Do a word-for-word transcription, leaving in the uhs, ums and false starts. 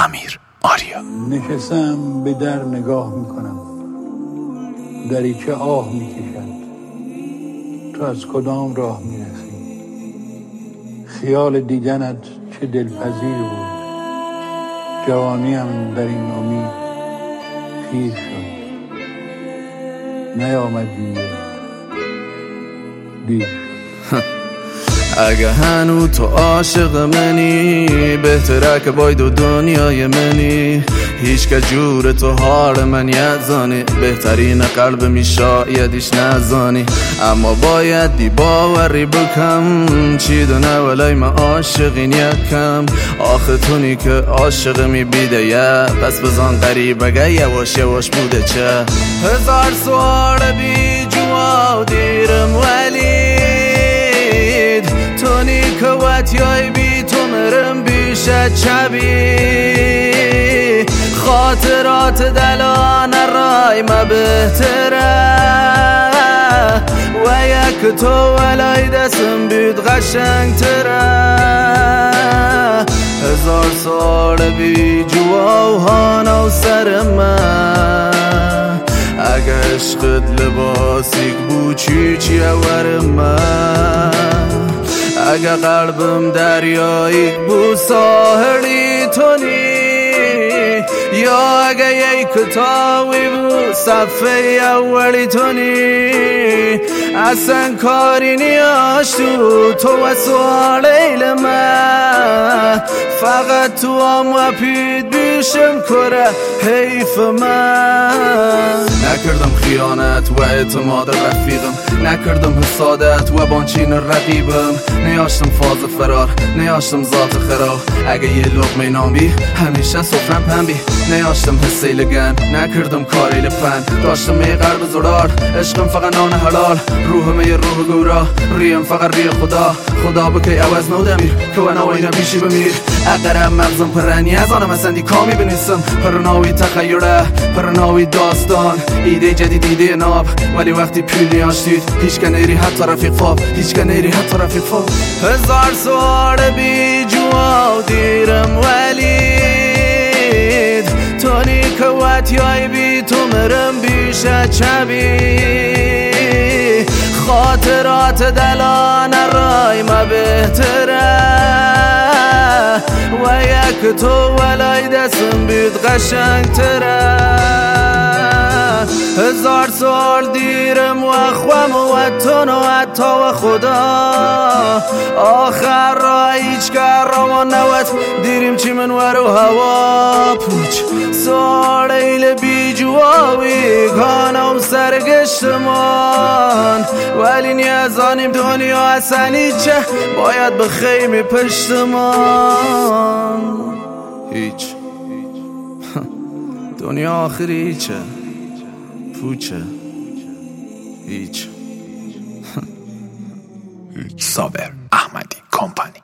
امیر آریا. نشستم به در نگاه میکنم، دریچه آه میکشد. تو از کدام راه میرسی؟ خیال دیدنت چه دلپذیر بود. جوانیم در این امید پیر شد. نیامدی دیر شد. اگه هنو تو عاشق منی، بهتره که باید و دنیای منی. هیچ که جور تو حال من یزانی، بهترین قلب می شایدیش نزانی. اما باید دی باوری بکم، چی دونه ولای من عاشقین یکم. آخه تونی که عاشق می بیده یه، پس بزن قریبه یواش یواش بوده چه. هزار سوال بی جواب دیرم ولی تونی که وطیای بی تو مرم بیشه چبی. خاطرات دلان رای ما بهتره و یک تو ولای دستم بید قشنگ تره. هزار سال بی جواهان و سر من، اگه عشقت لباسیک بود چی چی ور من. اگه قلبم دریایی بود ساحلی تونی، یا اگه یک کتابی بود صفحه اولی تونی. اصلا کاری نیاش تو تو و سوالیل من، فقط تو هم و پید بیشم کره حیف من. نکردم خیانت و اعتماد رفیقم، نکردم حسادت و بانچین رقیبم. نیاشتم فاز فرار، نیاشتم ذات خراب. اگه یه لقمه نامی همیشه سفرم پنبی. نیاشتم حسی لگن، نکردم کاری لپن. داشتم یه قلب زرار، عشقم فقط نان حلال. روحم یه روح گورا، ریم فقط ری خدا. خدا بکی عوض نودمیر که و نوایی نبیشی بمیر. اقرم مغزم پرنی از آنم اصندی کامی بنیسم. پرناوی تخیره، پرناوی داستان، ایده جدید ایده ناب. ولی وقتی پیلی آشتید هیچ که نیری حتی رفیق فاب، هیچ که نیری حتی رفیق فاب. هزار سوال بی جواب دیرم ولید تونی که وطیای بی تو مرم بیشه چبی. خاطرات دلان رای ما بهتره و یک تو ولای دستم بید قشنگ تره. هزار سال دیرم و اخوام و تون و حتی و خدا. آخر را هیچ کار را نوت دیریم چی من ورو هوا پوچ. سالیل بی جوابی کانه و سرگشتمان، ولی نیازانیم دنیا اصلا چه باید به خیمی پشتمان. هیچ دنیا آخری هیچه پوچه هیچ. صابر احمدی کمپانی.